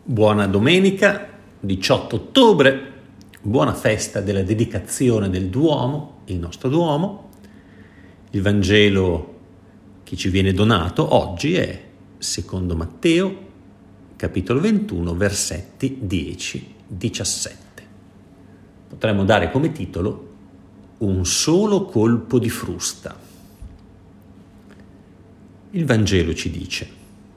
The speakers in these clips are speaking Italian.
Buona domenica, 18 ottobre, buona festa della dedicazione del Duomo, il nostro Duomo. Il Vangelo che ci viene donato oggi è secondo Matteo, capitolo 21, versetti 10-17. Potremmo dare come titolo Un solo colpo di frusta. Il Vangelo ci dice: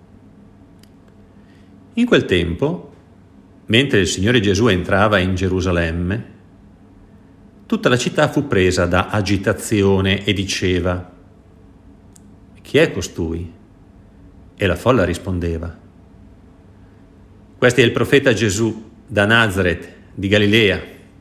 in quel tempo, mentre il Signore Gesù entrava in Gerusalemme, tutta la città fu presa da agitazione e diceva: chi è costui? E la folla rispondeva: questo è il profeta Gesù da Nazaret di Galilea.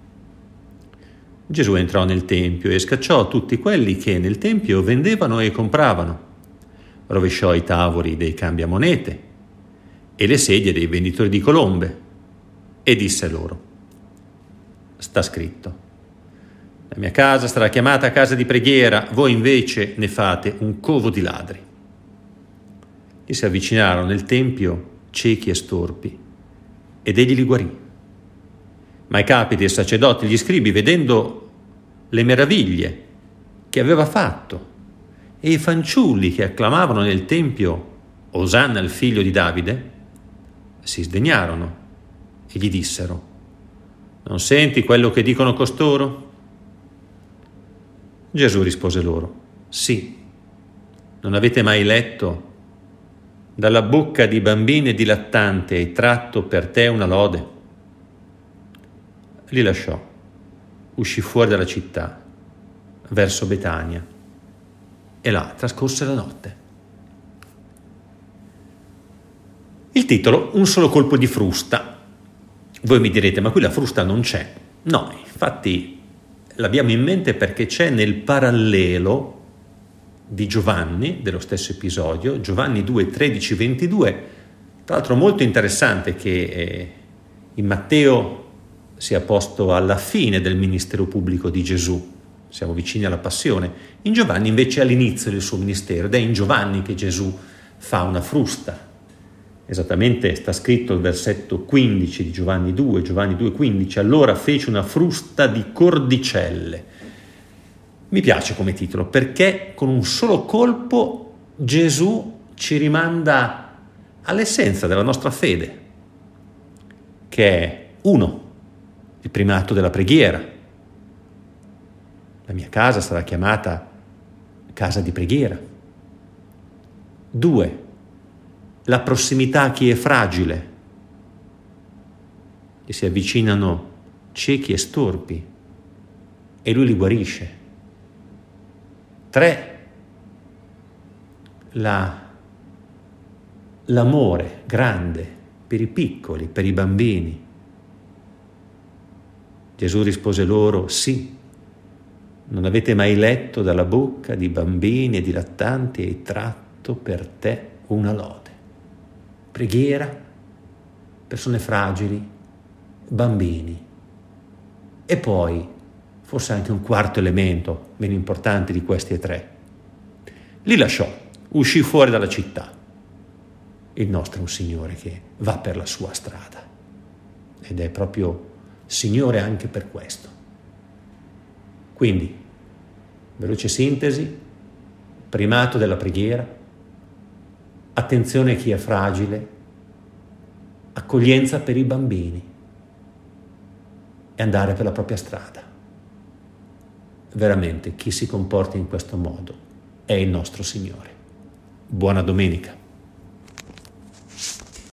Gesù entrò nel tempio e scacciò tutti quelli che nel tempio vendevano e compravano, rovesciò i tavoli dei cambiamonete e le sedie dei venditori di colombe, e disse loro: sta scritto, la mia casa sarà chiamata casa di preghiera, voi invece ne fate un covo di ladri. Gli si avvicinarono nel tempio ciechi e storpi, ed egli li guarì. Ma i capi dei sacerdoti e gli scribi, vedendo le meraviglie che aveva fatto e i fanciulli che acclamavano nel tempio Osanna al figlio di Davide, si sdegnarono e gli dissero: non senti quello che dicono costoro? Gesù rispose loro: sì, non avete mai letto: dalla bocca di bambini e di lattanti hai tratto per te una lode? Li lasciò, uscì fuori dalla città verso Betania e là trascorse la notte. Il titolo: Un solo colpo di frusta. Voi mi direte: ma qui la frusta non c'è. No, infatti l'abbiamo in mente perché c'è nel parallelo di Giovanni, dello stesso episodio, Giovanni 2, 13, 22, tra l'altro molto interessante, che in Matteo sia posto alla fine del ministero pubblico di Gesù, siamo vicini alla passione, in Giovanni invece all'inizio del suo ministero, ed è in Giovanni che Gesù fa una frusta. Esattamente sta scritto il versetto 15 di Giovanni 2:15, allora fece una frusta di cordicelle. Mi piace come titolo perché con un solo colpo Gesù ci rimanda all'essenza della nostra fede, che è uno, il primato della preghiera. La mia casa sarà chiamata casa di preghiera. 2, la prossimità a chi è fragile. Gli si avvicinano ciechi e storpi e lui li guarisce. 3, l'amore grande per i piccoli, per i bambini. Gesù rispose loro: sì, non avete mai letto dalla bocca di bambini e di lattanti hai tratto per te una lode. Preghiera, persone fragili, bambini. E poi, forse anche un quarto elemento, meno importante di questi 3. Li lasciò, uscì fuori dalla città. Il nostro è un Signore che va per la sua strada. Ed è proprio Signore anche per questo. Quindi, veloce sintesi, primato della preghiera, attenzione a chi è fragile, accoglienza per i bambini e andare per la propria strada. Veramente chi si comporta in questo modo è il nostro Signore. Buona domenica.